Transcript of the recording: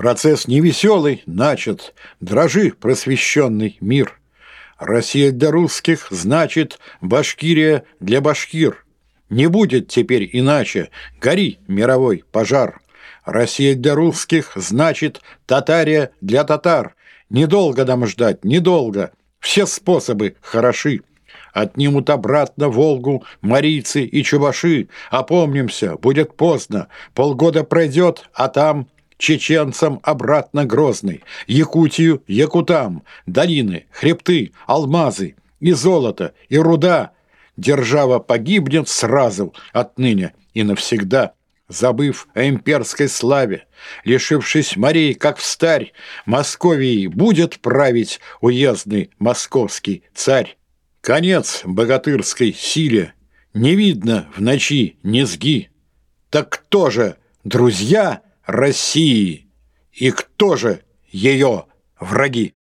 Процесс невеселый начат, дрожи, просвещенный мир. Россия для русских значит Башкирия для башкир. Не будет теперь иначе, гори мировой пожар. Россия для русских значит Татария для татар. Недолго нам ждать, недолго, все способы хороши. Отнимут обратно Волгу марийцы и чуваши. Опомнимся, будет поздно, полгода пройдет, а там чеченцам обратно Грозный, Якутию якутам, долины, хребты, алмазы и золото, и руда. Держава погибнет сразу отныне и навсегда, забыв о имперской славе, лишившись морей, как встарь, Московией будет править уездный московский царь. Конец богатырской силе, не видно в ночи низги. Так кто же друзья России и кто же ее враги?